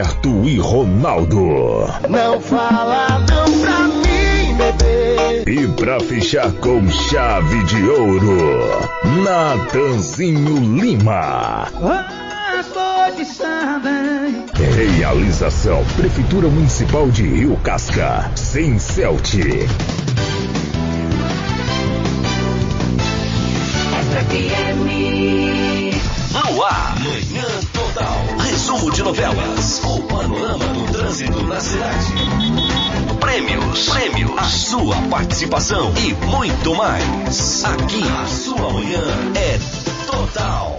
Roberto e Ronaldo. Não fala não pra mim, bebê. E pra fechar com chave de ouro, Natanzinho Lima. Estou de samba. Realização Prefeitura Municipal de Rio Casca, sem Celt. No ar, Manhã Total. Resumo de novelas. O panorama do trânsito na cidade. Prêmios, a sua participação e muito mais. Aqui, a sua manhã é total.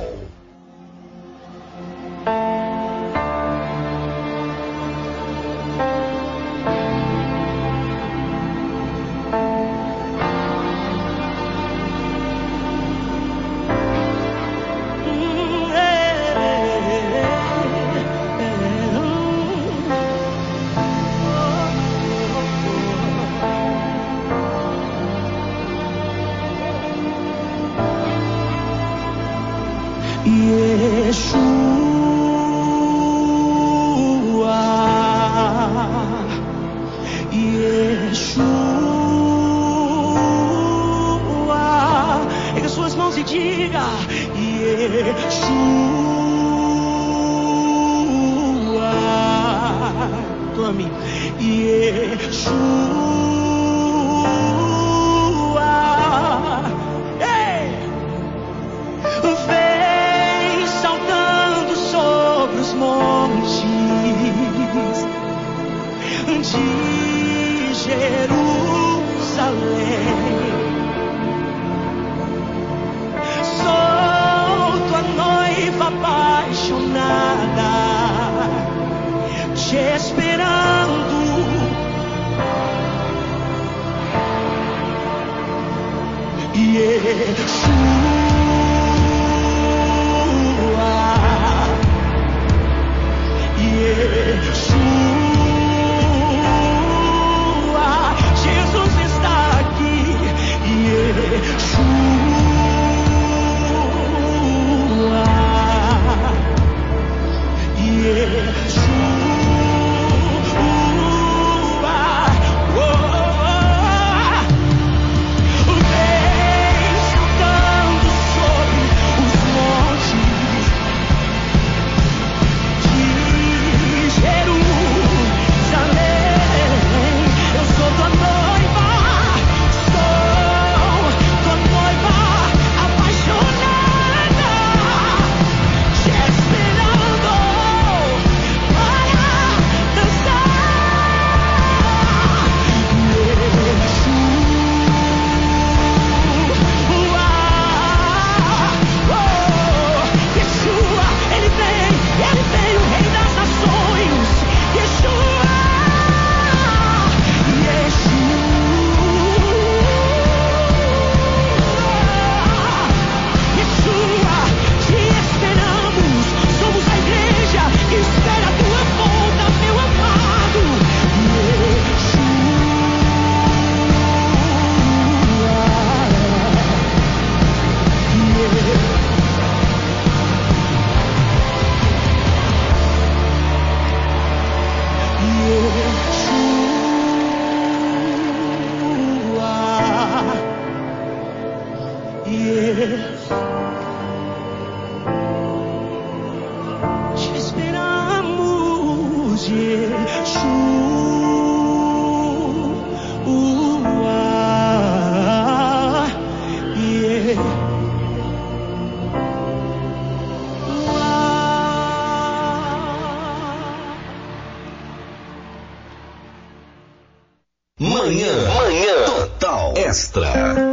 Manhã Total Extra.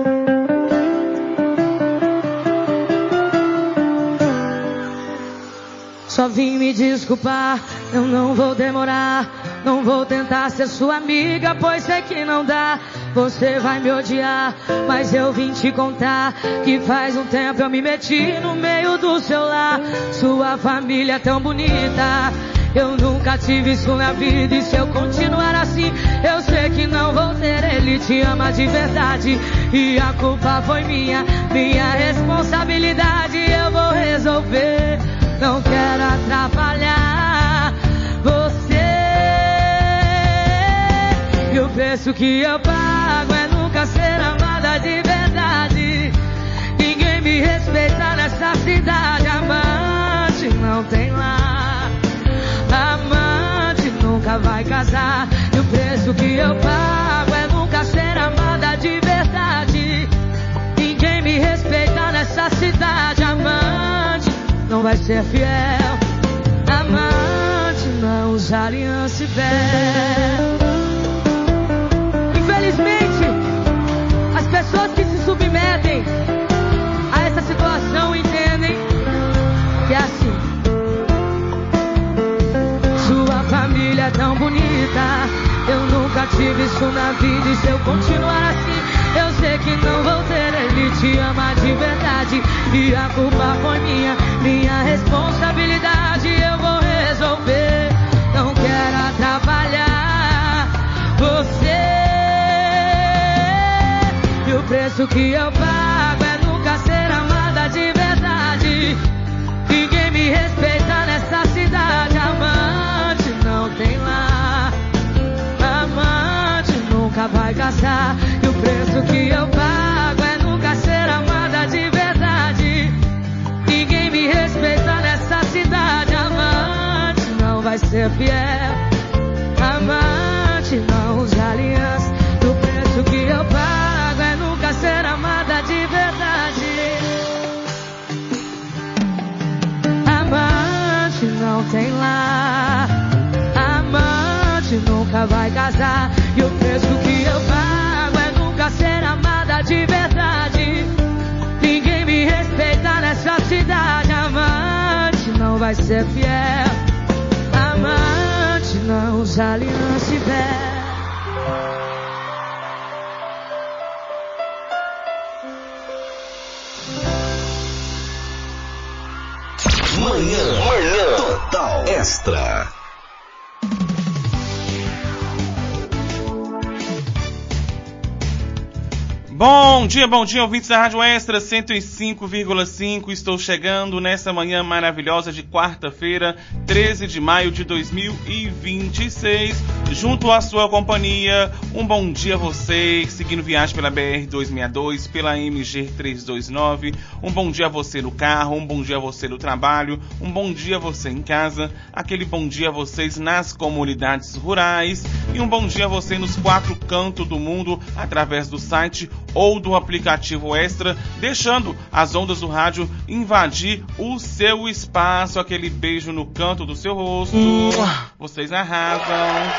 Só vim me desculpar, eu não vou demorar. Não vou tentar ser sua amiga, pois sei que não dá. Você vai me odiar, mas eu vim te contar que faz um tempo eu me meti no meio do seu lar. Sua família é tão bonita, eu nunca tive isso na vida. E se eu continuar assim, eu sei que não vou ter. Ele te ama de verdade e a culpa foi minha responsabilidade. Eu vou resolver, não quero atrapalhar preço que eu pago é nunca ser amada de verdade. Ninguém me respeita nessa cidade. Amante não tem lá, amante nunca vai casar. E o preço que eu pago é nunca ser amada de verdade. Ninguém me respeita nessa cidade. Amante não vai ser fiel. Amante não usa aliança e véu. Infelizmente, as pessoas que se submetem a essa situação entendem que é assim. Sua família é tão bonita, eu nunca tive isso na vida. E se eu continuar assim, eu sei que não vou ter. Ele te ama de verdade e a culpa foi minha responsabilidade. Eu vou resolver, não quero atrapalhar você. E o preço que eu pago é nunca ser amada de verdade. Ninguém me respeita nessa cidade. Amante não tem lá, amante nunca vai casar. E o preço que eu pago é nunca ser amada de verdade. Ninguém me respeita nessa cidade. Amante não vai ser fiel. Amante não usa aliança. E o preço que eu pago é nunca ser amada de verdade. Amante não tem lá, amante nunca vai casar. E o preço que eu pago é nunca ser amada de verdade. Ninguém me respeita nessa cidade. Amante não vai ser fiel. Amante não usa aliança e véu. Manhã Total Extra. Bom dia, ouvintes da Rádio Extra 105,5. Estou chegando nessa manhã maravilhosa de quarta-feira, 13 de maio de 2026, junto à sua companhia. Um bom dia a você, seguindo viagem pela BR-262, pela MG-329. Um bom dia a você no carro, um bom dia a você no trabalho, um bom dia a você em casa, aquele bom dia a vocês nas comunidades rurais e um bom dia a você nos 4 cantos do mundo, através do site ou do aplicativo Extra, deixando as ondas do rádio invadir o seu espaço. Aquele beijo no canto do seu rosto. Vocês arrasam.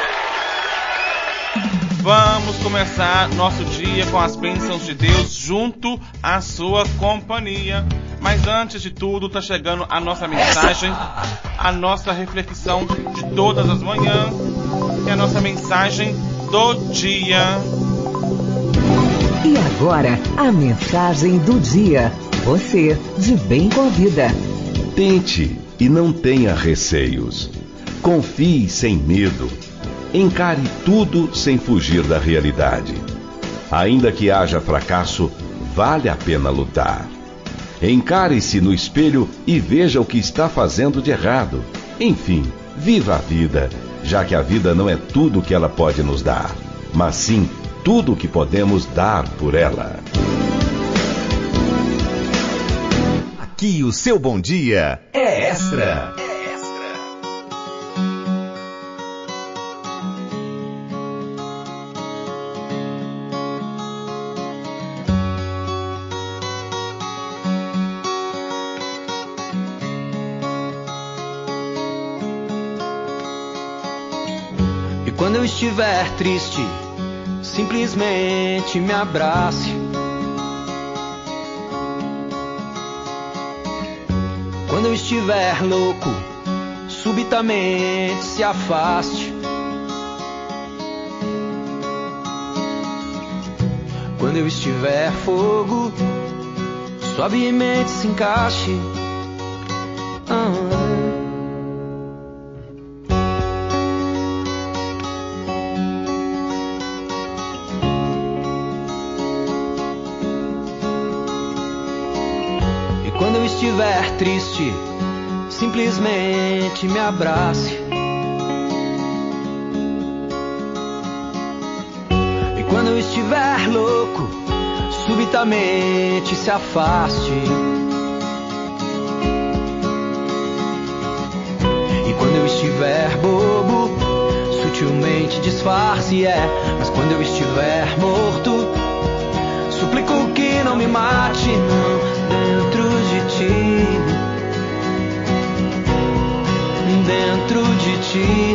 Vamos começar nosso dia com as bênçãos de Deus junto à sua companhia. Mas antes de tudo, tá chegando a nossa mensagem, a nossa reflexão de todas as manhãs, que é a nossa mensagem do dia. E agora, a mensagem do dia. Você, de bem com a vida. Tente e não tenha receios. Confie sem medo. Encare tudo sem fugir da realidade. Ainda que haja fracasso, vale a pena lutar. Encare-se no espelho e veja o que está fazendo de errado. Enfim, viva a vida, já que a vida não é tudo o que ela pode nos dar, mas sim tudo o que podemos dar por ela. Aqui o seu bom dia é Extra. E quando eu estiver triste, simplesmente me abrace. Quando eu estiver louco, subitamente se afaste. Quando eu estiver fogo, suavemente se encaixe. Quando eu estiver triste, simplesmente me abrace. estiver louco, subitamente se afaste. E quando eu estiver bobo, sutilmente disfarce, mas quando eu estiver morto, suplico que não me mate, não, dentro de ti, dentro de ti.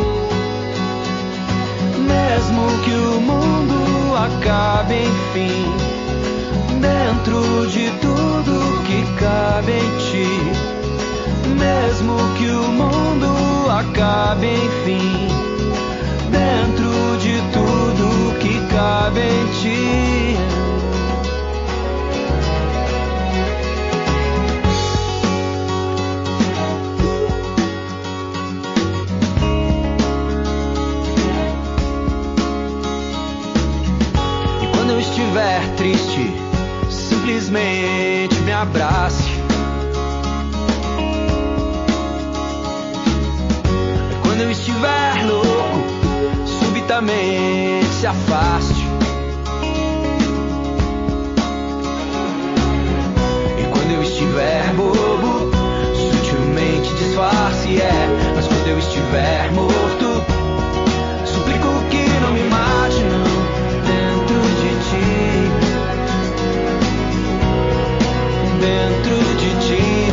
Mesmo que o mundo acabe, enfim, dentro de tudo que cabe em ti. Mesmo que o mundo acabe, enfim, dentro de tudo que cabe em ti. E quando eu estiver triste, simplesmente me abrace. Quando eu estiver louco, subitamente se afaste. E quando eu estiver bobo, sutilmente disfarce, mas quando eu estiver morto, suplico que não me mate, não, dentro de ti, dentro de ti.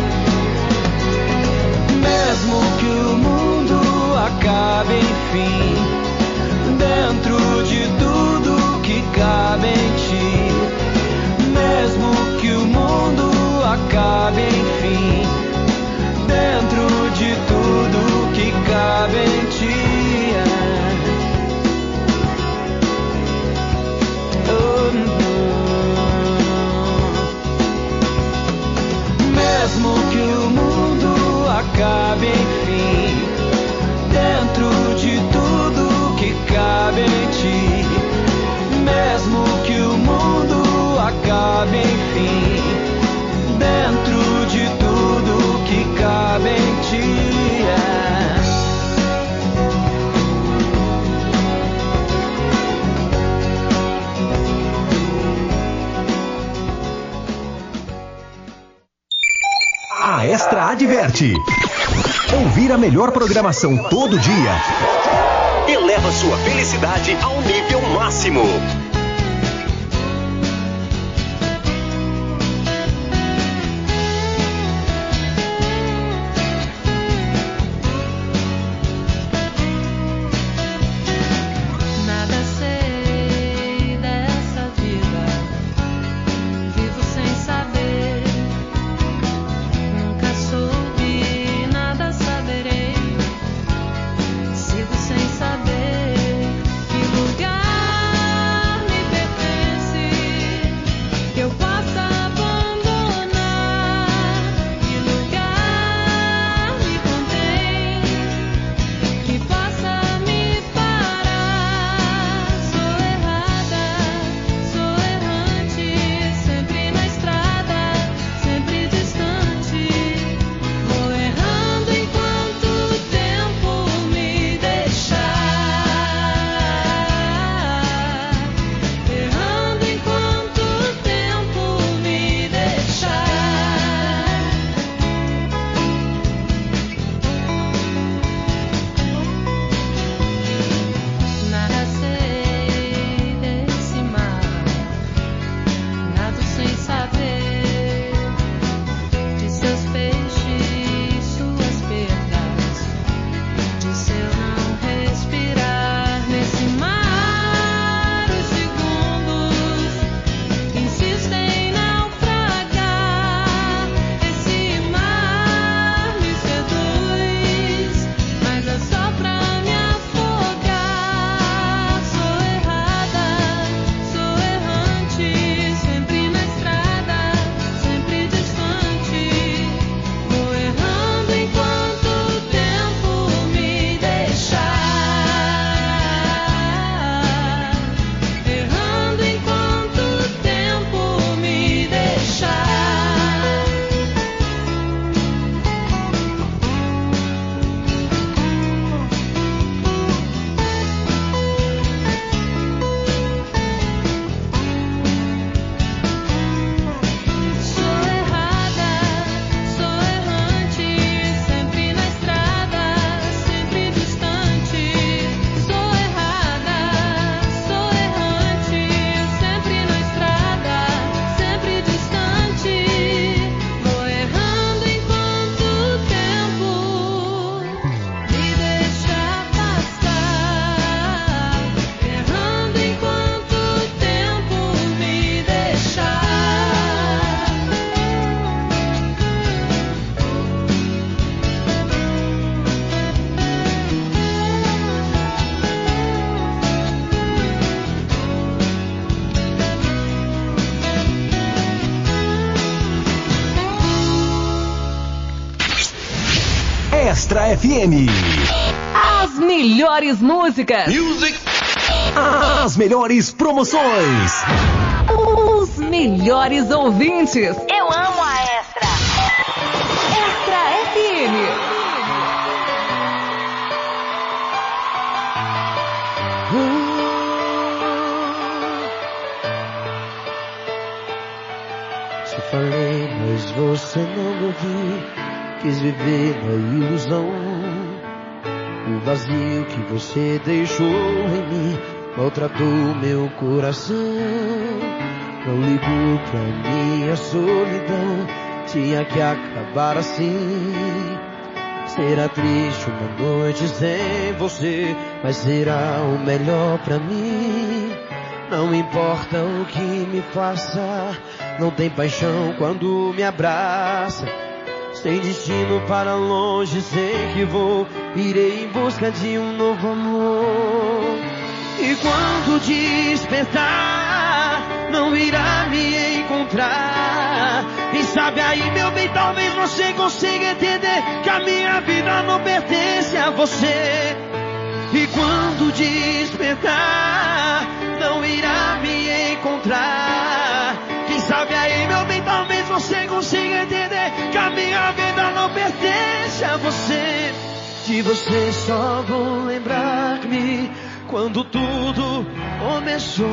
Mesmo que o mundo acabe, enfim, dentro de tudo que cabe em ti. Mesmo que o mundo acabe, enfim, dentro de tudo que cabe em ti. Mesmo que o mundo acabe, enfim, dentro de tudo que cabe em ti. Mesmo que o mundo acabe, enfim, dentro de tudo que cabe em ti. A Extra adverte. Ouvir a melhor programação todo dia eleva sua felicidade ao nível máximo. Nada sei dessa vida, vivo sem saber. Nunca soube, nada saberei. Sigo sem saber que lugar FM. As melhores músicas. As melhores promoções. Os melhores ouvintes. Eu amo a Extra. Extra FM. Te falei, mas você não me ouviu. Quis viver na ilusão. O vazio que você deixou em mim maltratou meu coração. Não ligou pra minha solidão. Tinha que acabar assim. Será triste uma noite sem você, mas será o melhor pra mim. Não importa o que me faça, não tem paixão quando me abraça. Sem destino para longe, sei que vou, irei em busca de um novo amor. E quando despertar, não irá me encontrar. Quem sabe aí, meu bem, talvez você consiga entender que a minha vida não pertence a você. E quando despertar, não irá me encontrar. Quem sabe aí, meu bem, talvez você consiga entender que a minha vida não pertence a você. De você só vou lembrar-me quando tudo começou.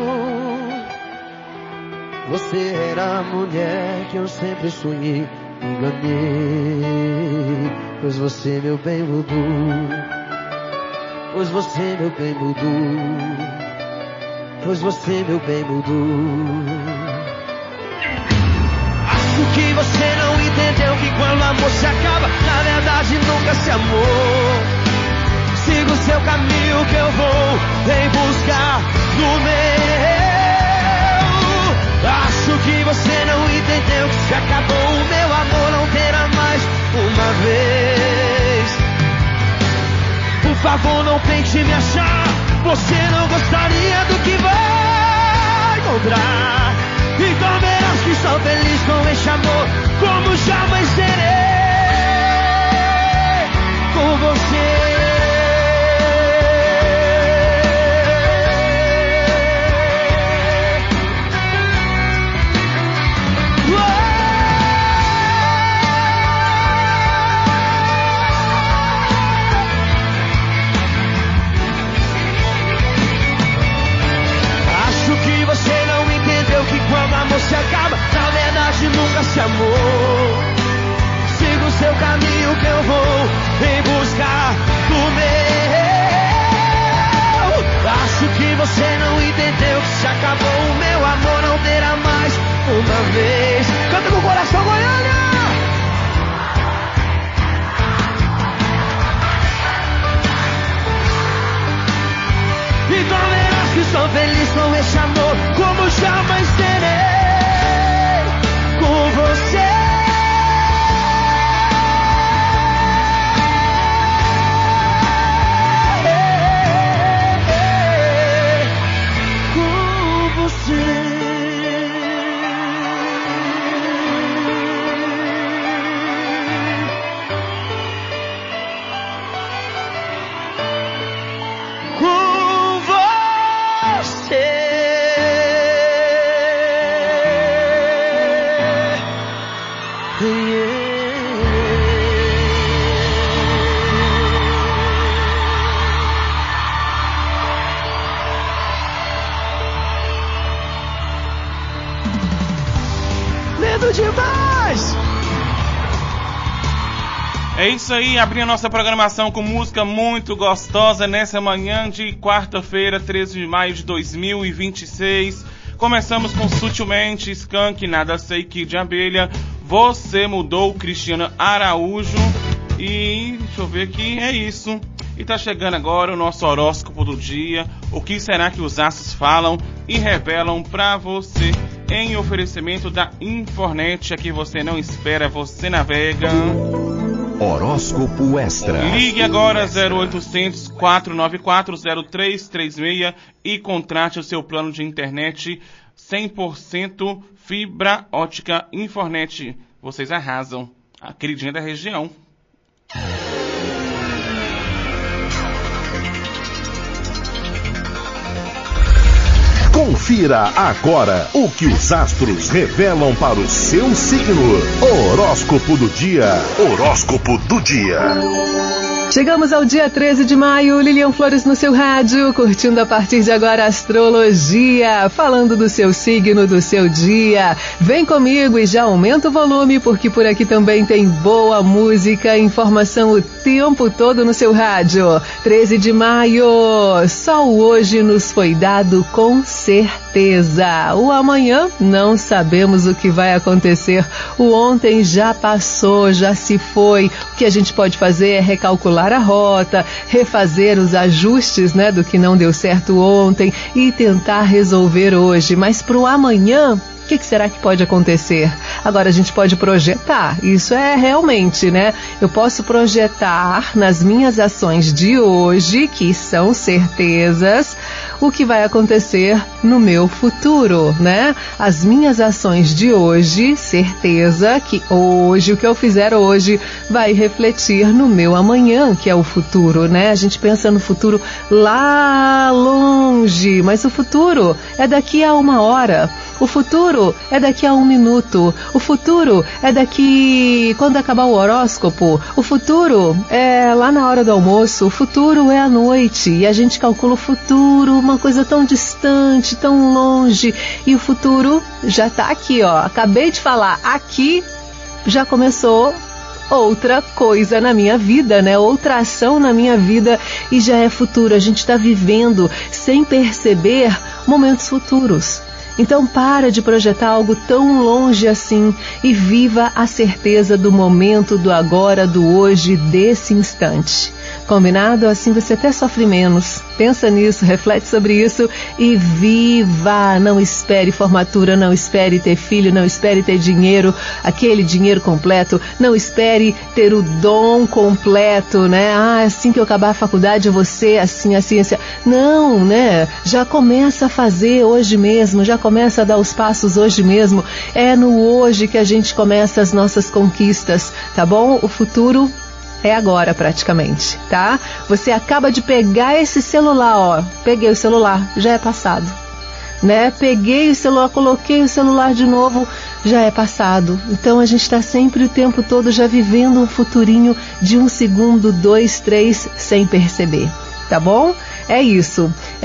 Você era a mulher que eu sempre sonhei, me enganei. Pois você, meu bem, mudou. Pois você, meu bem, mudou. Pois você, meu bem, mudou. Acho que você não entendeu que quando o amor se acaba, na verdade nunca se amou. Siga o seu caminho que eu vou em busca do meu. Acho que você não entendeu que se acabou o meu amor, não terá mais uma vez. Por favor, não tente me achar. Você não gostaria do que vai encontrar. Então verás que sou feliz com esse amor, como jamais serei com você. Quando o amor se acaba, na verdade nunca se amou. Siga o seu caminho que eu vou em busca do meu. Acho que você não entendeu que se acabou o meu amor, não terá mais uma vez. Canta com o coração, Goiânia! Então verás que sou feliz com esse amor, como jamais serei com você. Com você. Demais! É isso aí, abrindo a nossa programação com música muito gostosa nessa manhã de quarta-feira, 13 de maio de 2026. Começamos com Sutilmente, Skank, Nada Sei, Kid de Abelha, Você Mudou, Cristiano Araújo. E deixa eu ver aqui, é isso. E tá chegando agora o nosso horóscopo do dia. O que será que os astros falam e revelam pra você? Em oferecimento da Infornet, aqui você não espera, você navega. Horóscopo Extra. Ligue agora 0800 494 0336 e contrate o seu plano de internet 100% fibra ótica Infornet. Vocês arrasam. A queridinha da região. Confira agora o que os astros revelam para o seu signo. Horóscopo do dia. Horóscopo do dia. Chegamos ao dia 13 de maio, Lilian Flores no seu rádio, curtindo a partir de agora a astrologia, falando do seu signo, do seu dia. Vem comigo e já aumenta o volume, porque por aqui também tem boa música, informação o tempo todo no seu rádio. 13 de maio, só o hoje nos foi dado com certeza. O amanhã não sabemos o que vai acontecer. O ontem já passou, já se foi. O que a gente pode fazer é recalcular a rota, refazer os ajustes, né, do que não deu certo ontem e tentar resolver hoje. Mas para o amanhã, o que será que pode acontecer? Agora a gente pode projetar, isso é realmente, né? Eu posso projetar nas minhas ações de hoje, que são certezas, o que vai acontecer no meu futuro, né? As minhas ações de hoje, certeza que hoje, o que eu fizer hoje, vai refletir no meu amanhã, que é o futuro, né? A gente pensa no futuro lá longe, mas o futuro é daqui a 1 hora. O futuro é daqui a 1 minuto. O futuro é daqui quando acabar o horóscopo. O futuro é lá na hora do almoço. O futuro é à noite. E a gente calcula o futuro, uma coisa tão distante, tão longe. E o futuro já está aqui, ó. Acabei de falar, aqui já começou outra coisa na minha vida, né? Outra ação na minha vida e já é futuro. A gente está vivendo sem perceber momentos futuros. Então para de projetar algo tão longe assim e viva a certeza do momento, do agora, do hoje, desse instante. Combinado? Assim você até sofre menos. Pensa nisso, reflete sobre isso e viva! Não espere formatura, não espere ter filho, não espere ter dinheiro, aquele dinheiro completo, não espere ter o dom completo, né? Ah, assim que eu acabar a faculdade eu vou ser assim. Não, né? Já começa a fazer hoje mesmo, já começa a dar os passos hoje mesmo. É no hoje que a gente começa as nossas conquistas, tá bom? O futuro é agora praticamente, tá? Você acaba de pegar esse celular, ó. Peguei o celular, já é passado, né? Peguei o celular, coloquei o celular de novo, já é passado. Então a gente está sempre o tempo todo já vivendo um futurinho de 1 segundo, 2, 3, sem perceber, tá bom? É isso.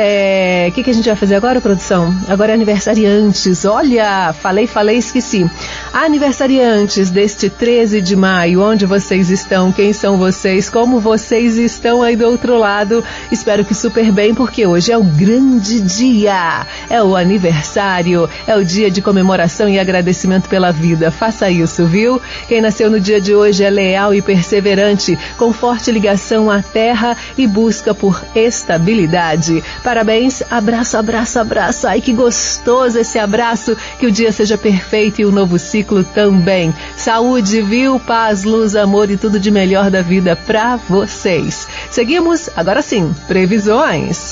O que a gente vai fazer agora, produção? Agora é aniversariantes. Olha, falei, esqueci. Aniversariantes deste 13 de maio, onde vocês estão? Quem são vocês? Como vocês estão aí do outro lado? Espero que super bem, porque hoje é o grande dia. É o aniversário, é o dia de comemoração e agradecimento pela vida. Faça isso, viu? Quem nasceu no dia de hoje é leal e perseverante, com forte ligação à terra e busca por estabilidade. Parabéns, abraço. Ai, que gostoso esse abraço. Que o dia seja perfeito e o novo ciclo também. Saúde, viu? Paz, luz, amor e tudo de melhor da vida pra vocês. Seguimos, agora sim, previsões.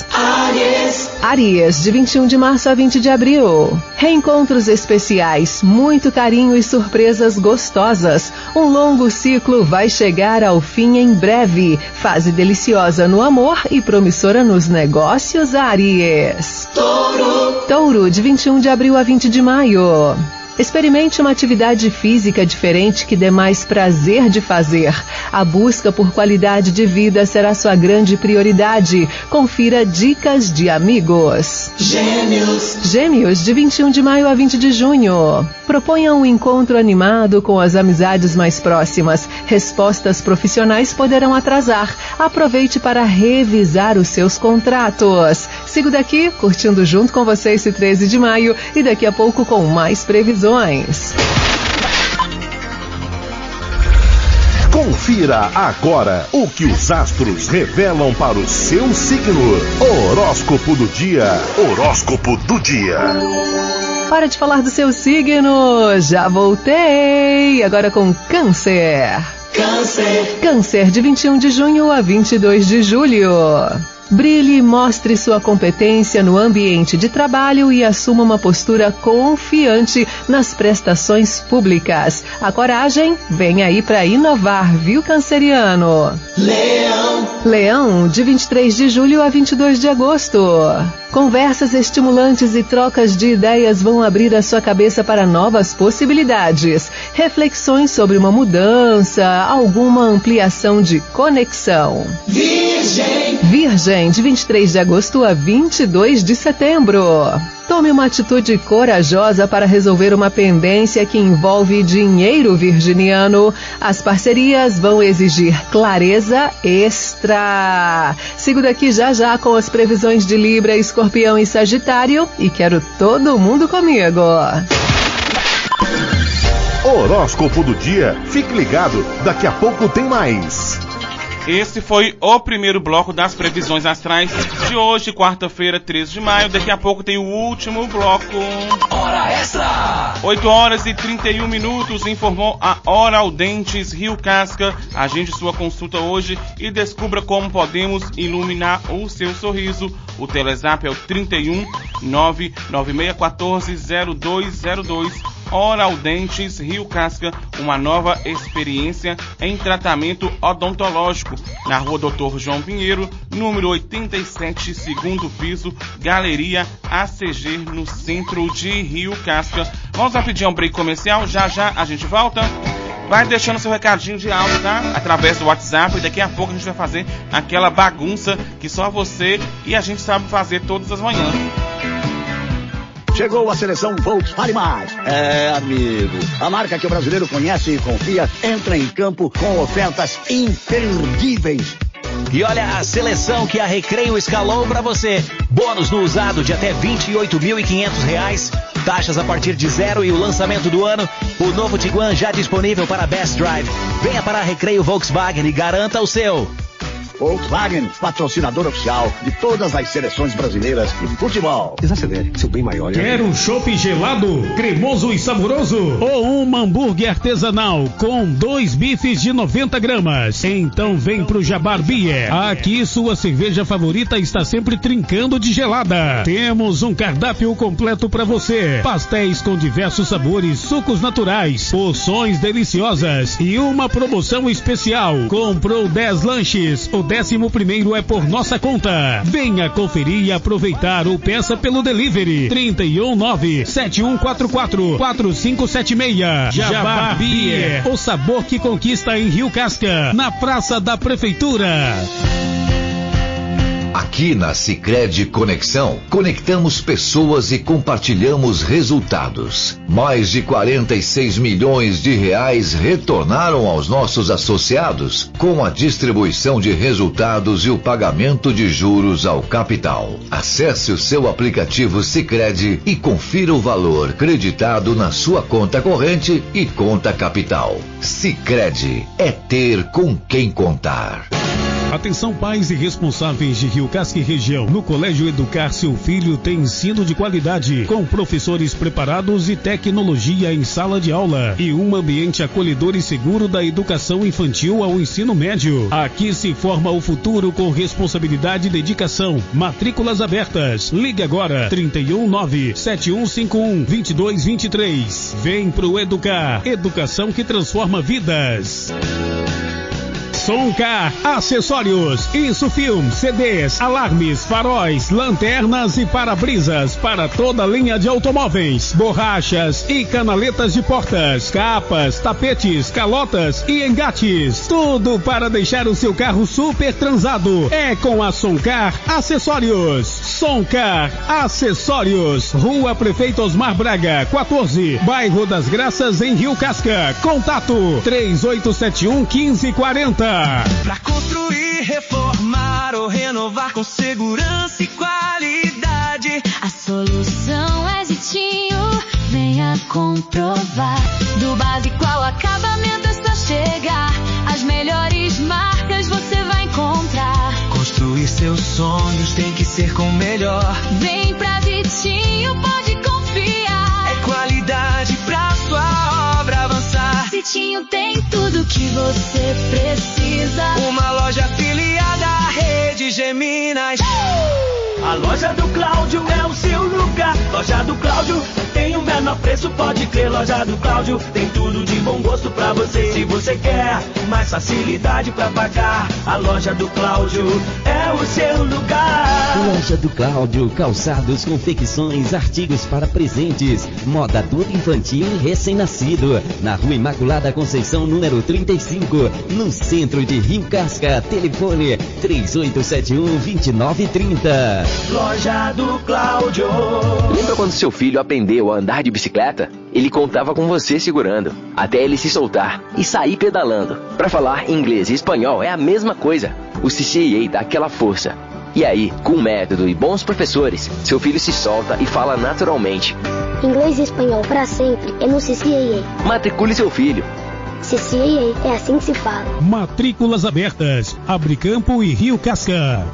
Áries, de 21 de março a 20 de abril. Reencontros especiais, muito carinho e surpresas gostosas. Um longo ciclo vai chegar ao fim em breve. Fase deliciosa no amor e promissora nos negócios, Áries. Touro, de 21 de abril a 20 de maio. Experimente uma atividade física diferente que dê mais prazer de fazer. A busca por qualidade de vida será sua grande prioridade. Confira dicas de amigos. Gêmeos, de 21 de maio a 20 de junho. Proponha um encontro animado com as amizades mais próximas. Respostas profissionais poderão atrasar. Aproveite para revisar os seus contratos. Sigo daqui, curtindo junto com você esse 13 de maio e daqui a pouco com mais previsões. Confira agora o que os astros revelam para o seu signo. Horóscopo do dia. Horóscopo do dia. Hora de falar do seu signo. Já voltei. Agora com Câncer. Câncer, de 21 de junho a 22 de julho. Brilhe, mostre sua competência no ambiente de trabalho e assuma uma postura confiante nas prestações públicas. A coragem vem aí para inovar, viu, canceriano? Leão, de 23 de julho a 22 de agosto. Conversas estimulantes e trocas de ideias vão abrir a sua cabeça para novas possibilidades. Reflexões sobre uma mudança, alguma ampliação de conexão. Virgem, de 23 de agosto a 22 de setembro. Tome uma atitude corajosa para resolver uma pendência que envolve dinheiro, virginiano. As parcerias vão exigir clareza extra. Sigo daqui já com as previsões de Libra, Escorpião e Sagitário e quero todo mundo comigo. Horóscopo do dia. Fique ligado, daqui a pouco tem mais. Esse foi o primeiro bloco das previsões astrais de hoje, quarta-feira, 13 de maio. Daqui a pouco tem o último bloco. Hora Extra! 8 horas e 31 minutos, informou a Oral Dentes Rio Casca. Agende sua consulta hoje e descubra como podemos iluminar o seu sorriso. O Telezap é o 31 99614 0202. Oral Dentes Rio Casca, uma nova experiência em tratamento odontológico. Na rua Dr. João Pinheiro, número 87, segundo piso, Galeria ACG, no centro de Rio Casca. Vamos rapidinho um break comercial, já a gente volta. Vai deixando seu recadinho de áudio, tá? Através do WhatsApp, e daqui a pouco a gente vai fazer aquela bagunça que só você e a gente sabe fazer todas as manhãs. Chegou a seleção Volkswagen Mais. Amigo, a marca que o brasileiro conhece e confia entra em campo com ofertas imperdíveis. E olha a seleção que a Recreio escalou para você. Bônus no usado de até R$28.500. Taxas a partir de 0 e o lançamento do ano. O novo Tiguan já disponível para Best Drive. Venha para a Recreio Volkswagen e garanta o seu. Volkswagen, patrocinador oficial de todas as seleções brasileiras de futebol. Desacelere, seu bem maior. Quer um chopp gelado, cremoso e saboroso? Ou um hambúrguer artesanal com 2 bifes de 90 gramas? Então vem pro Jabar Beer. Aqui sua cerveja favorita está sempre trincando de gelada. Temos um cardápio completo para você. Pastéis com diversos sabores, sucos naturais, porções deliciosas e uma promoção especial. Comprou 10 lanches, o 11º é por nossa conta. Venha conferir e aproveitar ou peça pelo delivery 319-7144-4576. Jabar Beer, o sabor que conquista em Rio Casca, na Praça da Prefeitura. Aqui na Sicredi Conexão, conectamos pessoas e compartilhamos resultados. Mais de 46 milhões de reais retornaram aos nossos associados com a distribuição de resultados e o pagamento de juros ao capital. Acesse o seu aplicativo Sicredi e confira o valor creditado na sua conta corrente e conta capital. Sicredi é ter com quem contar. Atenção pais e responsáveis de Rio Casca e região. No Colégio Educar seu filho tem ensino de qualidade, com professores preparados e tecnologia em sala de aula e um ambiente acolhedor e seguro da educação infantil ao ensino médio. Aqui se forma o futuro com responsabilidade e dedicação. Matrículas abertas. Ligue agora 319-7151-2223. Vem pro Educar. Educação que transforma vidas. Soncar, acessórios, Insufilm, CDs, alarmes, faróis, lanternas e para-brisas para toda a linha de automóveis, borrachas e canaletas de portas, capas, tapetes, calotas e engates. Tudo para deixar o seu carro super transado. É com a Soncar Acessórios. Soncar Acessórios, Rua Prefeito Osmar Braga, 14, Bairro das Graças, em Rio Casca. Contato 3871-1540. Pra construir, reformar ou renovar com segurança e qualidade, a solução é Zitinho, venha comprovar. Do básico ao acabamento é só chegar, as melhores marcas você vai encontrar. Construir seus sonhos tem que ser com o melhor. Vem pra Zitinho, pode confiar. É qualidade pra sua obra avançar. Zitinho tem tudo que você precisa. Uma loja afiliada à rede RG Minas. A loja do Cláudio é o seu lugar. Loja do Cláudio tem o menor preço, pode crer. Loja do Cláudio tem tudo de bom gosto pra você. Se você quer mais facilidade pra pagar, a loja do Cláudio é o seu lugar. Loja do Cláudio, calçados, confecções, artigos para presentes, moda adulto, infantil e recém-nascido. Na Rua Imaculada Conceição, número 35, no centro de Rio Casca. Telefone 3871-2930. Loja do Cláudio. Lembra quando seu filho aprendeu a andar de bicicleta? Ele contava com você segurando, até ele se soltar e sair pedalando. Para falar inglês e espanhol é a mesma coisa. O CCAA dá aquela força. E aí, com método e bons professores, seu filho se solta e fala naturalmente. Inglês e espanhol para sempre é no CCAA. Matricule seu filho. CCAA, é assim que se fala. Matrículas abertas, Abricampo e Rio Casca.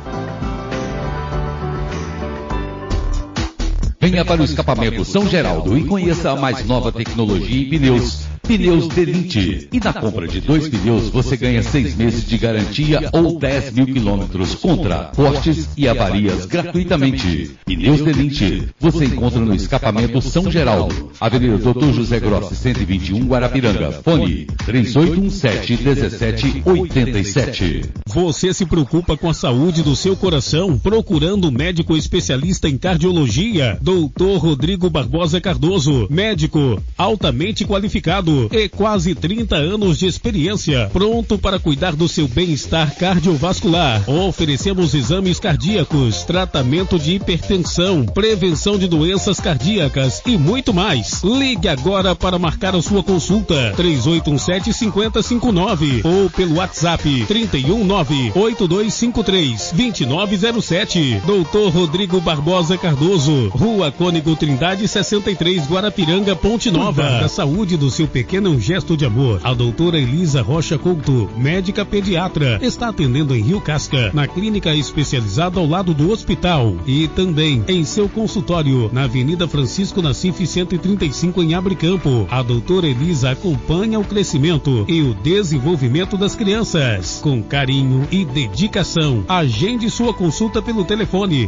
Venha para o escapamento São Geraldo e conheça a mais nova tecnologia em pneus. Pneus Delinte. E na compra de 2 pneus você ganha 6 meses de garantia ou 10 mil quilômetros contra cortes e avarias gratuitamente. Pneus Delinte. Você encontra no escapamento São Geraldo, Avenida Dr. José Grossi, 121, Guarapiranga. Fone 3817-1787. Você se preocupa com a saúde do seu coração procurando um médico especialista em cardiologia? Dr. Rodrigo Barbosa Cardoso, médico altamente qualificado e quase 30 anos de experiência, pronto para cuidar do seu bem-estar cardiovascular. Oferecemos exames cardíacos, tratamento de hipertensão, prevenção de doenças cardíacas e muito mais. Ligue agora para marcar a sua consulta 3817-5059 ou pelo WhatsApp 319-8253-2907. Dr. Rodrigo Barbosa Cardoso, Rua Cônego Trindade 63, Guarapiranga, Ponte Nova. Da saúde do seu pequeno é um gesto de amor. A doutora Elisa Rocha Couto, médica pediatra, está atendendo em Rio Casca, na clínica especializada ao lado do hospital e também em seu consultório na Avenida Francisco Nassif 135 em Abricampo. A doutora Elisa acompanha o crescimento e o desenvolvimento das crianças com carinho e dedicação. Agende sua consulta pelo telefone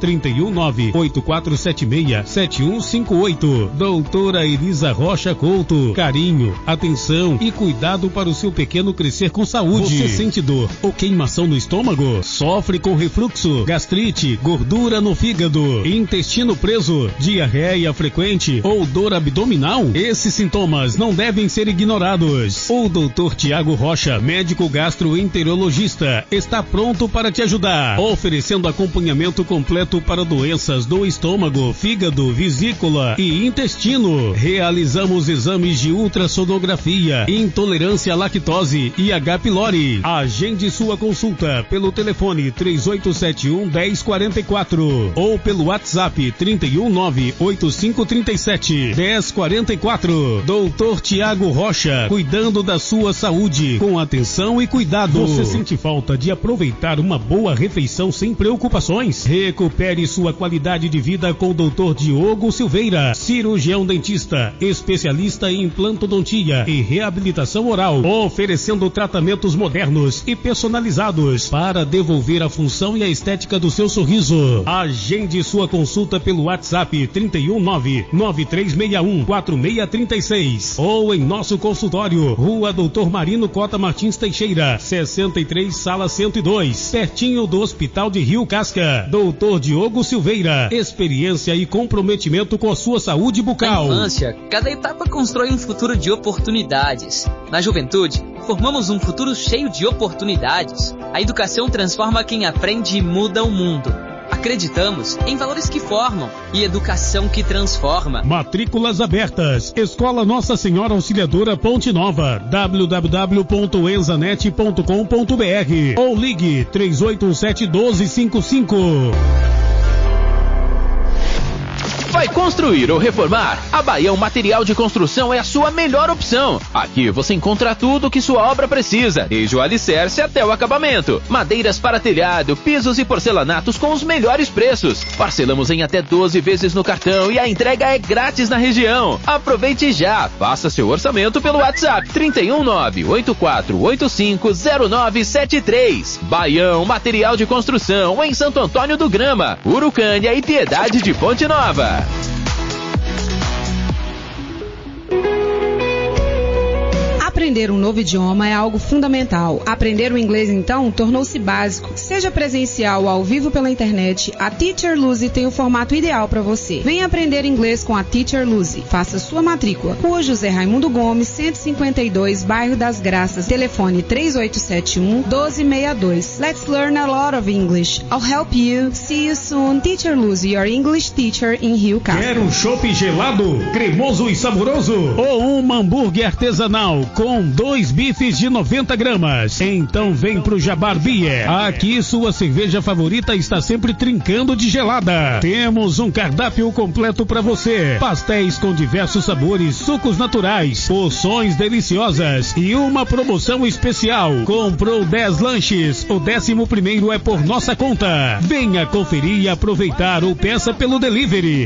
319-8476-7158. Doutora Elisa Rocha Couto, carinho, atenção e cuidado para o seu pequeno crescer com saúde. Você sente dor ou queimação no estômago? Sofre com refluxo, gastrite, gordura no fígado, intestino preso, diarreia frequente ou dor abdominal? Esses sintomas não devem ser ignorados. O Dr. Tiago Rocha, médico gastroenterologista, está pronto para te ajudar, oferecendo acompanhamento completo para doenças do estômago, fígado, vesícula e intestino. Realizamos exames de ultrassonografia, intolerância à lactose e H. pylori. Agende sua consulta pelo telefone 3871-1044 ou pelo WhatsApp 319-8537-1044. Doutor Tiago Rocha, cuidando da sua saúde com atenção e cuidado. Você sente falta de aproveitar uma boa refeição sem preocupações? Recupere sua qualidade de vida com o Dr. Diogo Silveira, cirurgião dentista, especialista em implantodontia e reabilitação oral, oferecendo tratamentos modernos e personalizados para devolver a função e a estética do seu sorriso. Agende sua consulta pelo WhatsApp 319-9361-4636 ou em nosso consultório, Rua Doutor Marino Cota Martins Teixeira, 63, Sala 102, pertinho do Hospital de Rio Casca. Doutor Diogo Silveira, experiência e comprometimento com a sua saúde bucal. Na infância, cada etapa constrói um futuro de oportunidades. Na juventude, formamos um futuro cheio de oportunidades. A educação transforma quem aprende e muda o mundo. Acreditamos em valores que formam e educação que transforma. Matrículas abertas. Escola Nossa Senhora Auxiliadora Ponte Nova. www.enzanet.com.br ou ligue 3817-1255. Vai construir ou reformar? A Baião Material de Construção é a sua melhor opção. Aqui você encontra tudo que sua obra precisa, desde o alicerce até o acabamento. Madeiras para telhado, pisos e porcelanatos com os melhores preços. Parcelamos em até 12 vezes no cartão e a entrega é grátis na região. Aproveite já, faça seu orçamento pelo WhatsApp 319-8485-0973. Baião Material de Construção em Santo Antônio do Grama, Urucânia e Piedade de Ponte Nova. Aprender um novo idioma é algo fundamental. Aprender o inglês, então, tornou-se básico. Seja presencial ou ao vivo pela internet, a Teacher Lucy tem o formato ideal para você. Venha aprender inglês com a Teacher Lucy. Faça sua matrícula. Rua José Raimundo Gomes, 152, Bairro das Graças. Telefone 3871-1262. Let's learn a lot of English. I'll help you. See you soon. Teacher Lucy, your English teacher in Rio Castro. Quer um chopp gelado, cremoso e saboroso? Ou um hambúrguer artesanal com 2 bifes de 90 gramas. Então vem pro Jabar Beer. Aqui sua cerveja favorita está sempre trincando de gelada. Temos um cardápio completo para você. Pastéis com diversos sabores, sucos naturais, porções deliciosas e uma promoção especial. Comprou 10 lanches, o 11º é por nossa conta. Venha conferir e aproveitar ou peça pelo delivery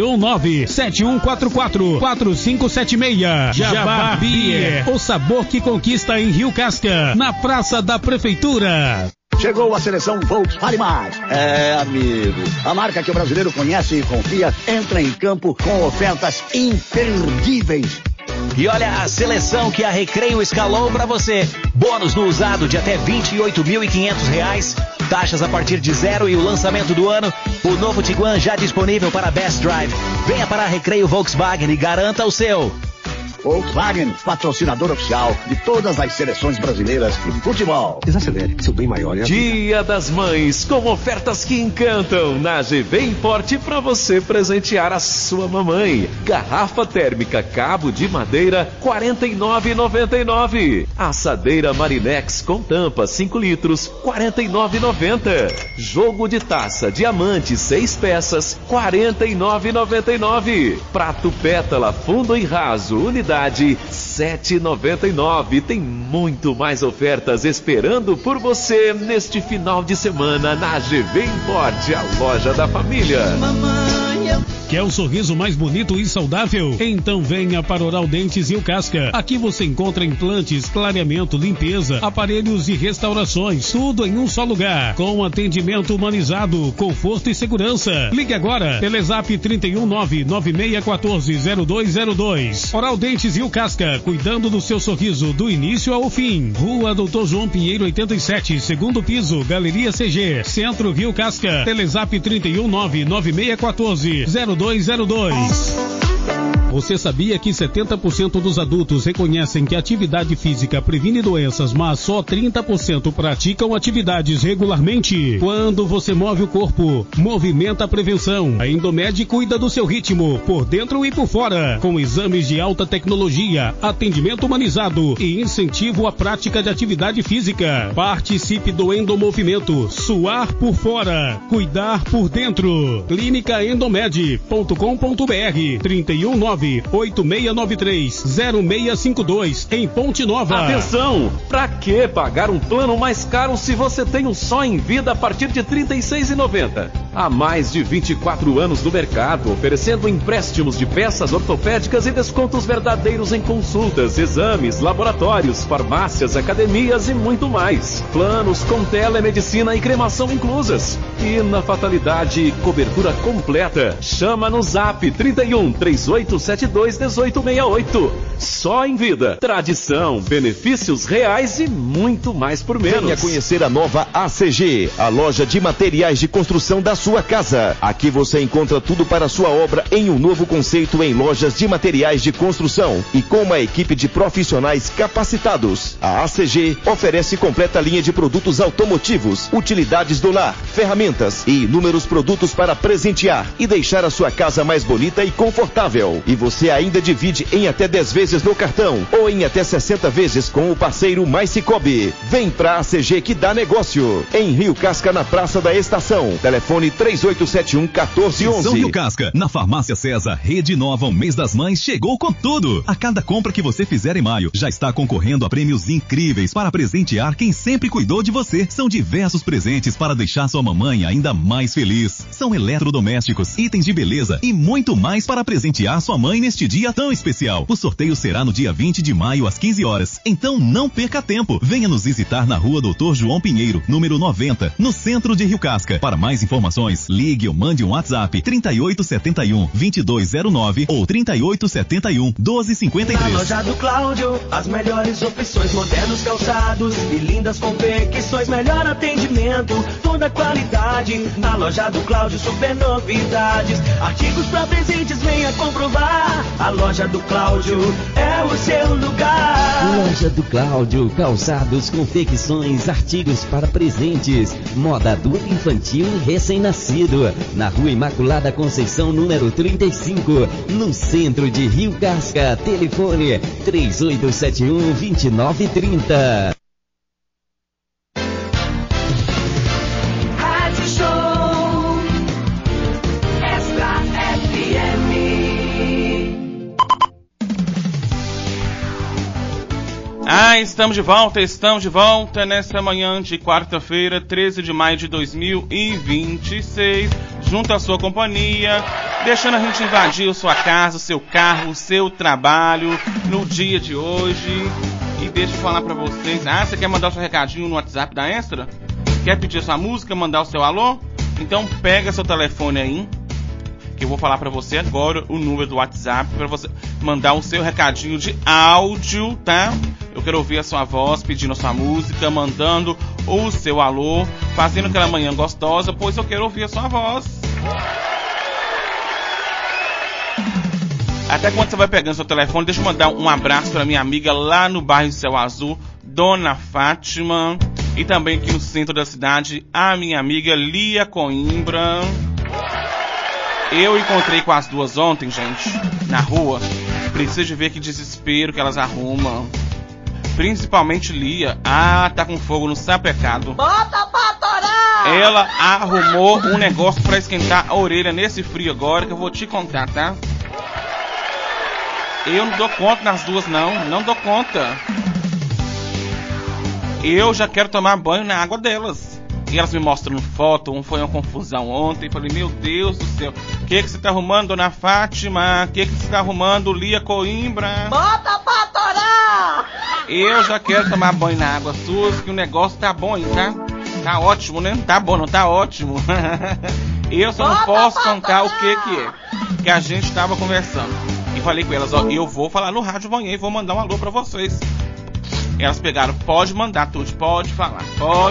319-7144-4576. Jabar Beer, o sabor que conquista em Rio Casca, na Praça da Prefeitura. Chegou a seleção Volkswagen. Amigo, a marca que o brasileiro conhece e confia entra em campo com ofertas imperdíveis. E olha a seleção que a Recreio escalou para você. Bônus no usado de até R$28.500. Taxas a partir de 0 e o lançamento do ano. O novo Tiguan já disponível para Best Drive. Venha para a Recreio Volkswagen e garanta o seu. Volkswagen, patrocinador oficial de todas as seleções brasileiras de futebol. Desacelere, seu bem maior é a Dia das Mães, com ofertas que encantam na GV Import para você presentear a sua mamãe. Garrafa térmica cabo de madeira, R$ 49,99. Assadeira Marinex com tampa 5 litros, R$ 49,90. Jogo de taça diamante 6 peças, R$ 49,99. Prato pétala fundo e raso unidade R$ 7,99. Tem muito mais ofertas esperando por você neste final de semana na GV Import, a loja da família. Quer um sorriso mais bonito e saudável? Então venha para Oral Dentes Rio Casca. Aqui você encontra implantes, clareamento, limpeza, aparelhos e restaurações. Tudo em um só lugar. Com atendimento humanizado, conforto e segurança. Ligue agora. Telezap 319-9614-0202. Oral Dentes Rio Casca. Cuidando do seu sorriso do início ao fim. Rua Doutor João Pinheiro 87, segundo piso, Galeria CG, Centro Rio Casca. Telezap 319-9614-0202. Você sabia que 70% dos adultos reconhecem que a atividade física previne doenças, mas só 30% praticam atividades regularmente? Quando você move o corpo, movimenta a prevenção. A Indomed cuida do seu ritmo, por dentro e por fora, com exames de alta tecnologia, atendimento humanizado e incentivo à prática de atividade física. Participe do Endomovimento. Suar por fora, cuidar por dentro. Clínicaendomed.com.br 319-8693-0652 em Ponte Nova. Atenção! Pra que pagar um plano mais caro se você tem um só em vida a partir de R$ 36,90? Há mais de 24 anos no mercado, oferecendo empréstimos de peças ortopédicas e descontos verdadeiros em consultas, exames, laboratórios, farmácias, academias e muito mais. Planos com telemedicina e cremação inclusas. E na fatalidade, cobertura completa. Chama no Zap 31 3872 1868. Só em vida. Tradição, benefícios reais e muito mais por menos. Venha conhecer a nova ACG, a loja de materiais de construção da sua casa. Aqui você encontra tudo para a sua obra em um novo conceito em lojas de materiais de construção e com uma equipe de profissionais capacitados. A ACG oferece completa linha de produtos automotivos, utilidades do lar, ferramentas e inúmeros produtos para presentear e deixar a sua casa mais bonita e confortável. E você ainda divide em até 10 vezes no cartão ou em até 60 vezes com o parceiro Mais Cicobi. Vem pra ACG que dá negócio. Em Rio Casca, na Praça da Estação. Telefone 93871-1411. São Rio Casca, na Farmácia César, Rede Nova, o mês das mães chegou com tudo. A cada compra que você fizer em maio, já está concorrendo a prêmios incríveis para presentear quem sempre cuidou de você. São diversos presentes para deixar sua mamãe ainda mais feliz. São eletrodomésticos, itens de beleza e muito mais para presentear sua mãe neste dia tão especial. O sorteio será no dia 20 de maio às 15 horas. Então não perca tempo. Venha nos visitar na Rua Doutor João Pinheiro, número 90, no centro de Rio Casca. Para mais informações, ligue ou mande um WhatsApp 3871-2209 ou 3871-1253. Na loja do Cláudio, as melhores opções, modernos calçados e lindas confecções, melhor atendimento, toda qualidade. Na loja do Cláudio, super novidades, artigos para presentes, venha comprovar. A loja do Cláudio é o seu lugar. Loja do Cláudio, calçados, confecções, artigos para presentes, moda adulta, infantil e recém-nascido. Na Rua Imaculada Conceição, número 35, no centro de Rio Casca. Telefone 3871-2930. Estamos de volta nessa manhã de quarta-feira, 13 de maio de 2026, junto à sua companhia, deixando a gente invadir a sua casa, o seu carro, o seu trabalho no dia de hoje. E deixa eu falar pra vocês, você quer mandar o seu recadinho no WhatsApp da Extra? Quer pedir a sua música, mandar o seu alô? Então pega seu telefone aí, que eu vou falar pra você agora o número do WhatsApp pra você mandar o seu recadinho de áudio, tá? Eu quero ouvir a sua voz, pedindo a sua música, mandando o seu alô, fazendo aquela manhã gostosa, pois eu quero ouvir a sua voz. Até quando você vai pegando seu telefone, deixa eu mandar um abraço pra minha amiga lá no bairro Céu Azul, Dona Fátima, e também aqui no centro da cidade, a minha amiga Lia Coimbra. Eu encontrei com as duas ontem, gente, na rua. Precisa de ver que desespero que elas arrumam. Principalmente Lia. Tá com fogo no sapecado. Bota pra torar! Ela arrumou um negócio pra esquentar a orelha nesse frio agora, que eu vou te contar, tá? Eu não dou conta nas duas, não dou conta. Eu já quero tomar banho na água delas. E elas me mostrando foto, foi uma confusão ontem. Falei, meu Deus do céu, o que você tá arrumando, Dona Fátima? O que você tá arrumando, Lia Coimbra? Bota pra torar! Eu já quero tomar banho na água suas, que o negócio tá bom, hein, tá? Tá ótimo, né? Tá bom, não tá ótimo. Eu só não posso contar o que é que a gente tava conversando. E falei com elas, eu vou falar no rádio amanhã e vou mandar um alô pra vocês. Elas pegaram, pode mandar, Tuti, pode falar.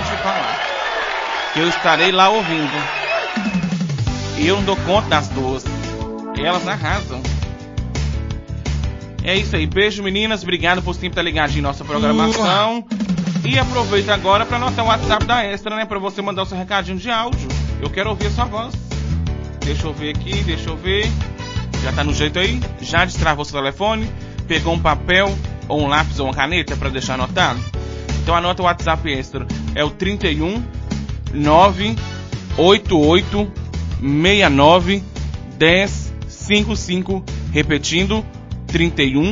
Eu estarei lá ouvindo. Eu não dou conta das duas. Elas arrasam. É isso aí. Beijo, meninas. Obrigado por sempre estar ligadinho em nossa programação. E aproveita agora para anotar o WhatsApp da Extra, né? Para você mandar o seu recadinho de áudio. Eu quero ouvir a sua voz. Deixa eu ver aqui, Já tá no jeito aí? Já destravou seu telefone? Pegou um papel ou um lápis ou uma caneta para deixar anotado? Então anota o WhatsApp Extra. É o 31 988 69 1055. Repetindo, 31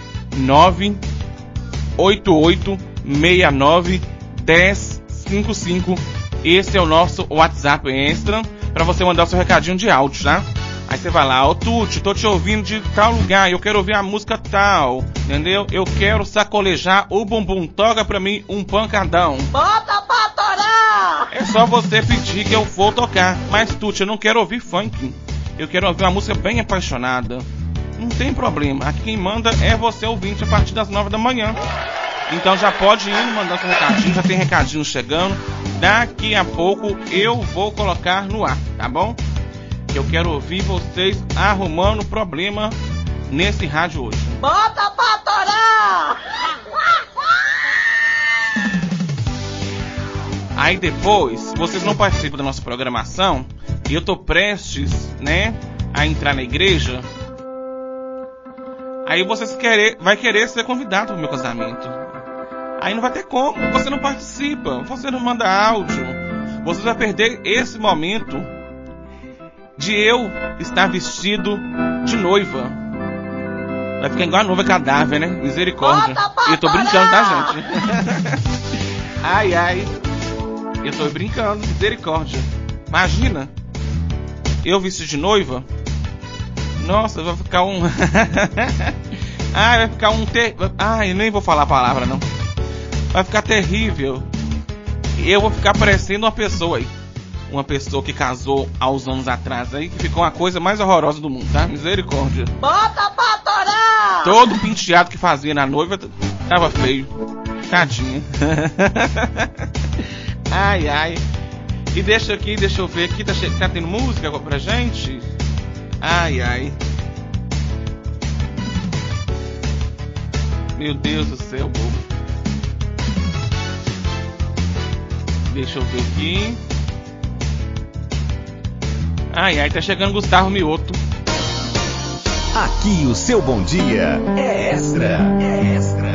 988 69 1055. Esse é o nosso WhatsApp Extra para você mandar o seu recadinho de áudio, tá? Aí você vai lá, Tuti, tô te ouvindo de tal lugar, eu quero ouvir a música tal, entendeu? Eu quero sacolejar o bumbum, toca pra mim um pancadão. Bota pra torar! É só você pedir que eu vou tocar. Mas, Tuti, eu não quero ouvir funk. Eu quero ouvir uma música bem apaixonada. Não tem problema, aqui quem manda é você ouvinte a partir das 9 da manhã. Então já pode ir mandar seu recadinho, já tem recadinho chegando. Daqui a pouco eu vou colocar no ar, tá bom? Eu quero ouvir vocês arrumando problema nesse rádio hoje. Bota pra torar! Aí depois, vocês não participam da nossa programação e eu tô prestes, né, a entrar na igreja. Aí vocês vai querer ser convidado pro meu casamento. Aí não vai ter como, você não participa, você não manda áudio. Você vai perder esse momento de eu estar vestido de noiva. Vai ficar igual a noiva cadáver, né? Misericórdia. E eu tô brincando, tá, gente? Ai, ai. Eu tô brincando, misericórdia. Imagina, eu vestido de noiva. Nossa, vai ficar um... Ai, vai ficar um... Ai, nem vou falar a palavra, não. Vai ficar terrível. Eu vou ficar parecendo uma pessoa aí. Uma pessoa que casou há uns anos atrás aí, que ficou uma coisa mais horrorosa do mundo, tá? Misericórdia. Bota pra torar! Todo penteado que fazia na noiva tava feio. Tadinha. Ai, ai. E deixa eu ver aqui, tá tendo música pra gente? Ai, ai. Meu Deus do céu, bobo. Deixa eu ver aqui. Ai, ai, tá chegando Gustavo Mioto. Aqui o seu bom dia é Extra. É Extra.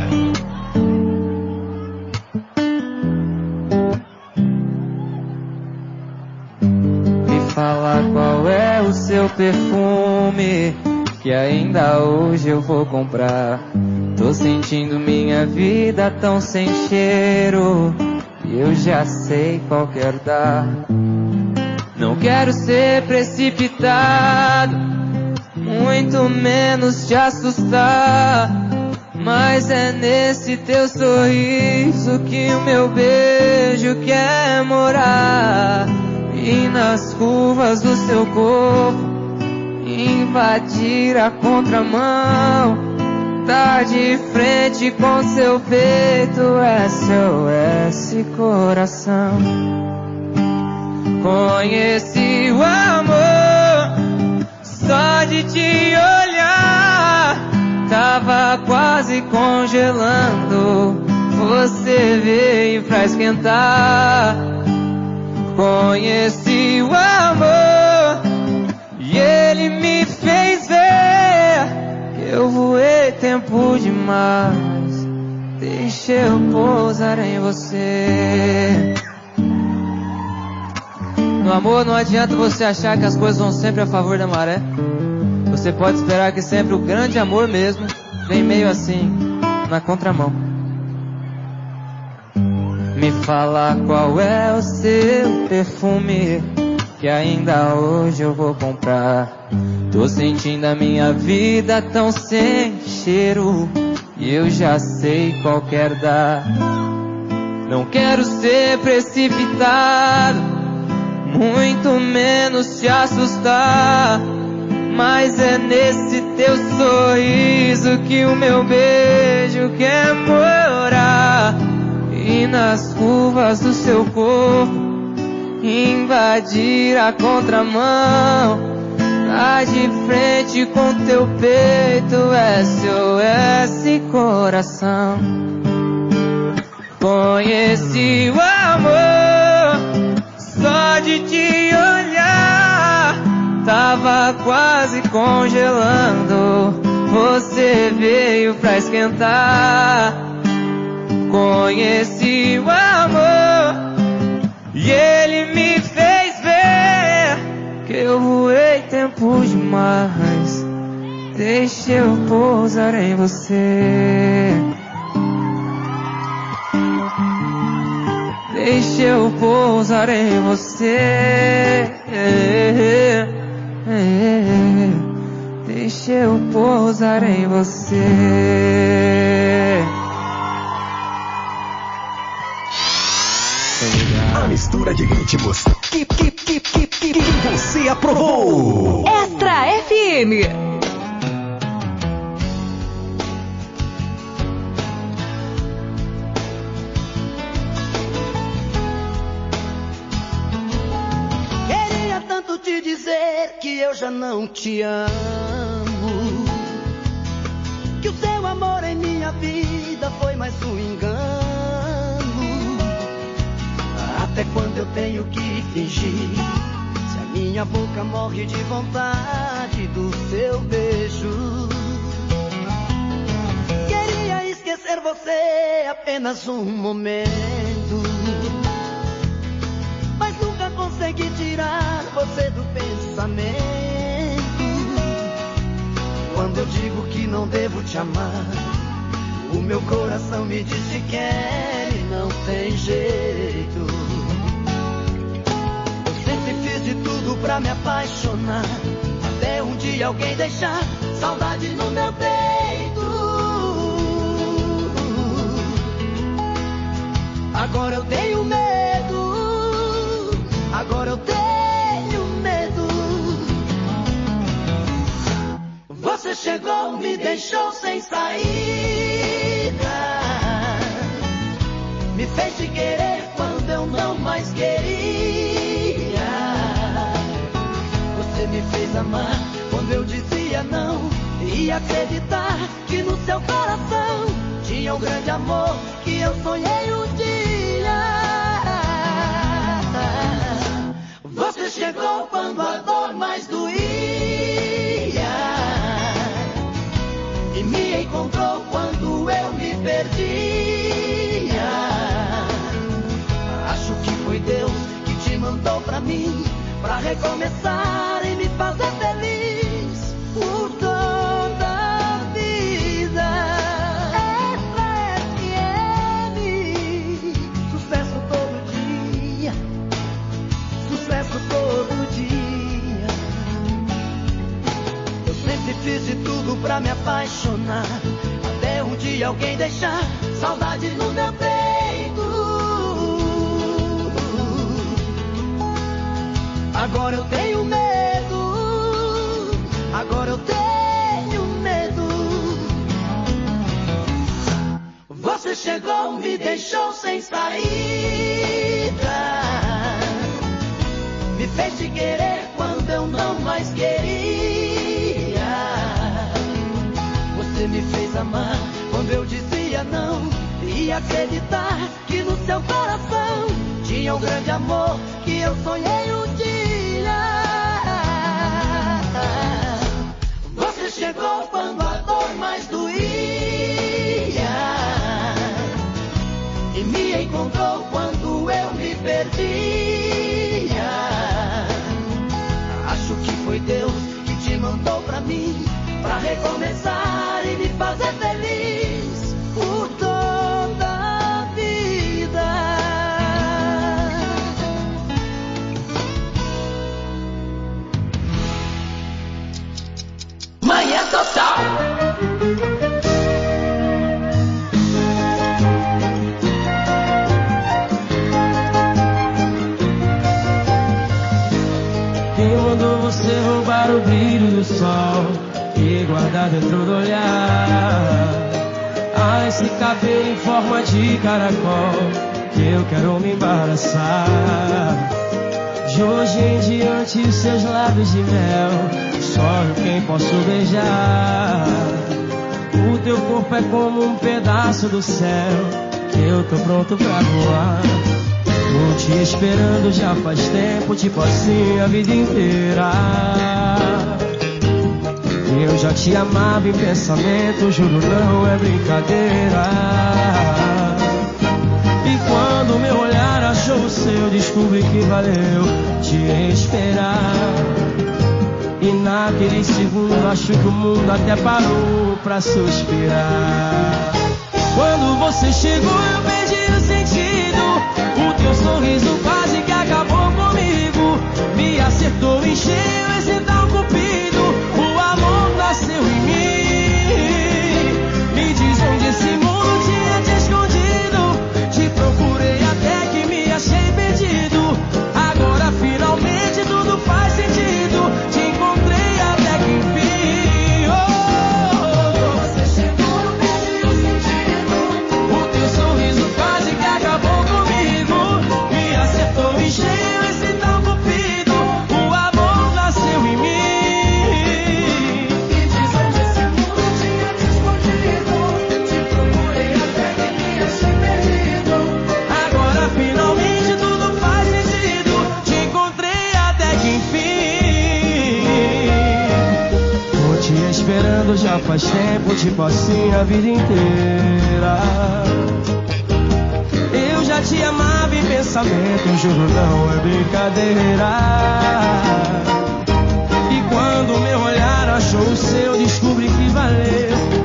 Me fala qual é o seu perfume, que ainda hoje eu vou comprar. Tô sentindo minha vida tão sem cheiro, e eu já sei qual quero dar. Não quero ser precipitado, muito menos te assustar, mas é nesse teu sorriso que o meu beijo quer morar. E nas curvas do seu corpo invadir a contramão, tá de frente com seu peito, SOS coração. Conheci o amor só de te olhar, tava quase congelando, você veio pra esquentar. Conheci o amor e ele me fez ver que eu voei tempo demais, deixa eu pousar em você. No amor não adianta você achar que as coisas vão sempre a favor da maré. Você pode esperar que sempre o grande amor mesmo vem meio assim, na contramão. Me fala qual é o seu perfume, que ainda hoje eu vou comprar. Tô sentindo a minha vida tão sem cheiro, e eu já sei qual quero dar. Não quero ser precipitado, muito menos te assustar, mas é nesse teu sorriso que o meu beijo quer morar. E nas curvas do seu corpo invadir a contramão, tá de frente com teu peito, SOS coração. Conheci o amor só de te olhar, tava quase congelando, você veio pra esquentar. Conheci o amor e ele me fez ver que eu voei tempo demais, deixa eu pousar em você. Deixa eu pousar em você. Deixa eu pousar em você. A mistura de ritmos que você aprovou. Extra FM. Queria tanto te dizer que eu já não te amo, que o seu amor em minha vida foi mais um engano. Até quando eu tenho que fingir, se a minha boca morre de vontade do seu beijo? Queria esquecer você apenas um momento, mas nunca consegui tirar você do pensamento. não devo te amar. O meu coração me diz que quer e não tem jeito. Eu sempre fiz de tudo pra me apaixonar, até um dia alguém deixar saudade no meu peito. Agora eu tenho medo, agora eu tenho medo. Você chegou, me deixou sem saída, me fez te querer quando eu não mais queria. Você me fez amar quando eu dizia não, e acreditar que no seu coração tinha um grande amor que eu sonhei um dia. Você chegou quando a dor mais doía e me encontrou quando eu me perdia. Acho que foi Deus que te mandou pra mim, pra recomeçar e me fazer feliz por toda a vida. FM, sucesso todo dia, sucesso todo dia. Eu sempre fiz de tudo pra me apaixonar, até um dia alguém deixar saudade no meu peito. Agora eu tenho medo, agora eu tenho medo. Você chegou, me deixou sem saída, me fez te querer quando eu não mais queria. Você me fez amar quando eu dizia não, e acreditar que no seu coração tinha um grande amor que eu sonhei um dia. Você chegou quando a dor mais doía e me encontrou quando eu me perdia. Acho que foi Deus que te mandou pra mim, pra recomeçar e me fazer feliz por toda a vida. Manhã Total. Quem mandou você roubar o brilho do sol e guardar dentro do olhar? Ah, esse cabelo em forma de caracol que eu quero me embaraçar. De hoje em diante seus lábios de mel só eu quem posso beijar. O teu corpo é como um pedaço do céu que eu tô pronto pra voar. Tô te esperando já faz tempo, tipo assim a vida inteira. Eu já te amava em pensamento, juro não é brincadeira. E quando meu olhar achou o seu, descobri que valeu te esperar. E naquele segundo acho que o mundo até parou pra suspirar. Quando você chegou eu perdi o sentido, o teu sorriso quase que acabou comigo. Me acertou em cheio esse tal cupido, o amor nasceu em mim. Me diz onde esse mundo tinha te escondido, te procurei até que me achei perdido. Agora finalmente tudo faz sentido, te encontrei até que enfim. Oh, você chegou, eu perdi o sentido, o teu sorriso quase que acabou comigo. Me acertou em cheio esse tal cupido, o amor nasceu em mim. Me diz onde esse mundo tinha te escondido, te procurei até que me achei perdido. Agora finalmente tudo faz sentido, te encontrei até que enfim. Tô te esperando já faz tempo, tipo assim a vida inteira. Eu já te amava em pensamento, juro não é brincadeira. E quando meu olhar achou o seu, descobri que valeu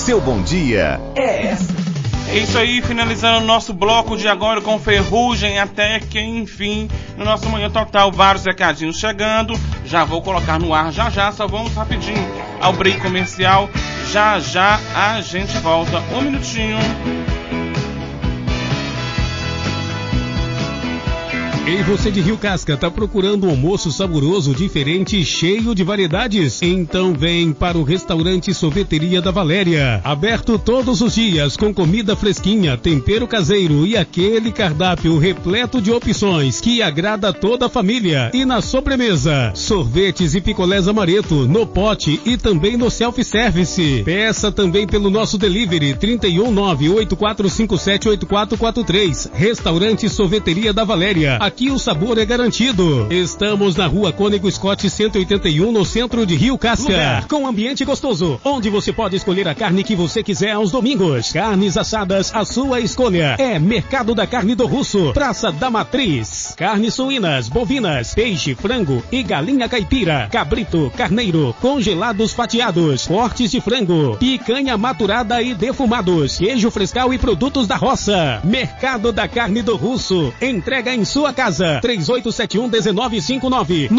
seu bom dia é essa. É isso aí, finalizando o nosso bloco de agora com Ferrugem, até que enfim, no nosso Manhã Total, vários recadinhos chegando, já vou colocar no ar já, só vamos rapidinho ao break comercial, já a gente volta, um minutinho. Ei, você de Rio Casca, tá procurando um almoço saboroso, diferente e cheio de variedades? Então vem para o restaurante Sorveteria da Valéria. Aberto todos os dias, com comida fresquinha, tempero caseiro e aquele cardápio repleto de opções que agrada toda a família. E na sobremesa, sorvetes e picolés amareto, no pote e também no self-service. Peça também pelo nosso delivery 31984578443. Restaurante Sorveteria da Valéria. Aqui o sabor é garantido. Estamos na Rua Cônego Scott 181, no centro de Rio Casca. Lugar com ambiente gostoso, onde você pode escolher a carne que você quiser aos domingos. Carnes assadas, a sua escolha. É Mercado da Carne do Russo, Praça da Matriz. Carnes suínas, bovinas, peixe, frango e galinha caipira, cabrito, carneiro, congelados fatiados, cortes de frango, picanha maturada e defumados, queijo frescal e produtos da roça. Mercado da Carne do Russo. Entrega em sua casa. 3871-1959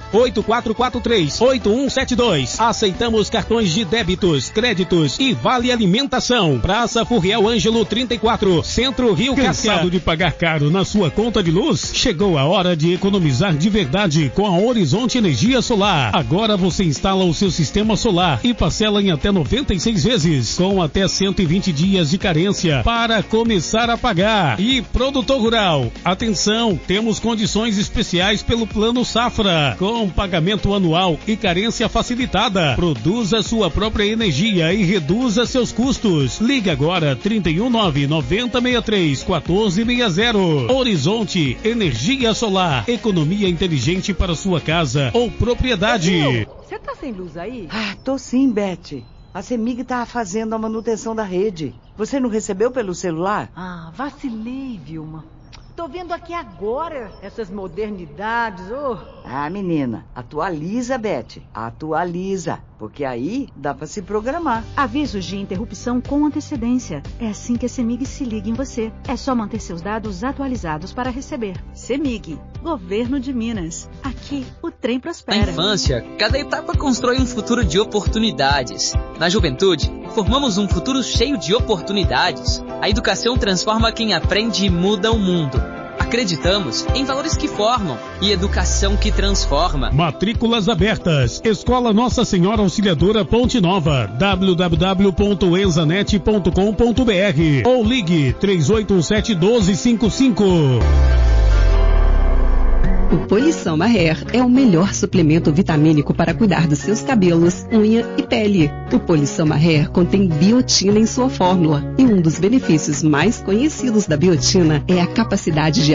98443-8172. Aceitamos cartões de débitos, créditos e vale alimentação. Praça Furriel Ângelo 34, Centro Rio Casca. Cansado de pagar caro na sua conta de luz? Chegou a hora de economizar de verdade com a Horizonte Energia Solar. Agora você instala o seu sistema solar e parcela em até 96 vezes, com até 120 dias de carência para começar a pagar. E produtor rural, atenção, temos condições especiais pelo Plano Safra, com pagamento anual e carência facilitada. Produza sua própria energia e reduza seus custos. Ligue agora 319-9063-1460. Horizonte Energia Solar. Economia inteligente para sua casa ou propriedade. Você tá sem luz aí? Ah, tô sim, Beth. A CEMIG tá fazendo a manutenção da rede. Você não recebeu pelo celular? Ah, vacilei, Vilma. Tô vendo aqui agora essas modernidades, Ah, menina, atualiza, Beth. Atualiza, porque aí dá pra se programar. Avisos de interrupção com antecedência. É assim que a CEMIG se liga em você. É só manter seus dados atualizados para receber. CEMIG, Governo de Minas. Aqui, o trem prospera. Na infância, cada etapa constrói um futuro de oportunidades. Na juventude, formamos um futuro cheio de oportunidades. A educação transforma quem aprende e muda o mundo. Acreditamos em valores que formam e educação que transforma. Matrículas abertas. Escola Nossa Senhora Auxiliadora Ponte Nova. www.enzanet.com.br ou ligue 3817-1255. O Polição Maher é o melhor suplemento vitamínico para cuidar dos seus cabelos, unha e pele. O Polição Maher contém biotina em sua fórmula e um dos benefícios mais conhecidos da biotina é a capacidade de